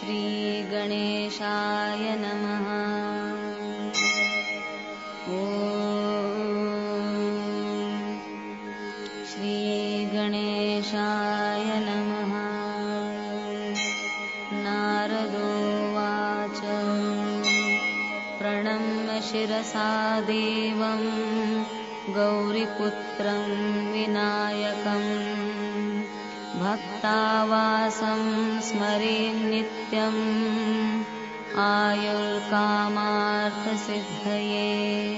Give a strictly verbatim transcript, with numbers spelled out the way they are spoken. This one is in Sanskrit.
श्रीगणेशाय नमः। ॐ श्रीगणेशाय नमः। नारदोवाच प्रणम्य शिरसा देवं गौरीपुत्रं विनायकम् भक्तावासं स्मरेन्नित्यम् आयुर्कामार्थसिद्धये।